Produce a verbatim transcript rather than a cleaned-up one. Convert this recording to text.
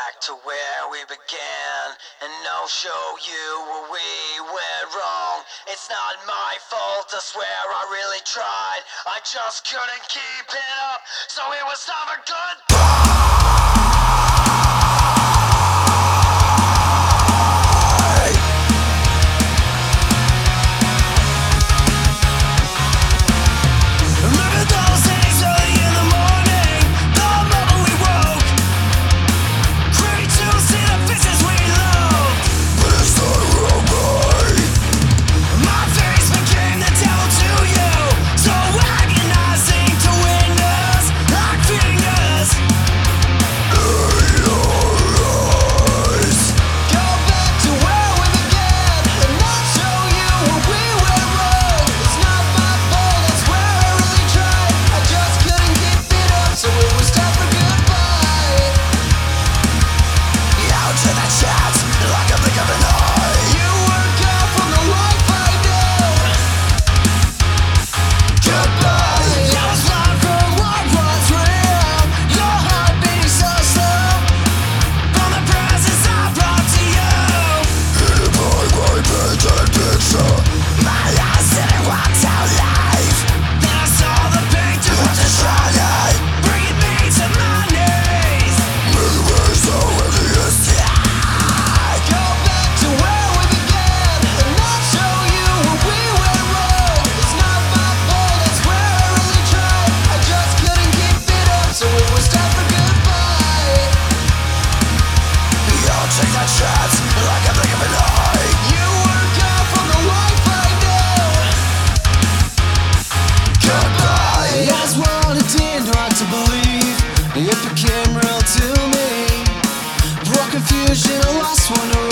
back to where we began, and I'll show you where we went wrong. It's not my fault, I swear I really tried. I just couldn't keep it up, so it was time for goodbye. It became real to me. Broke confusion, I lost one.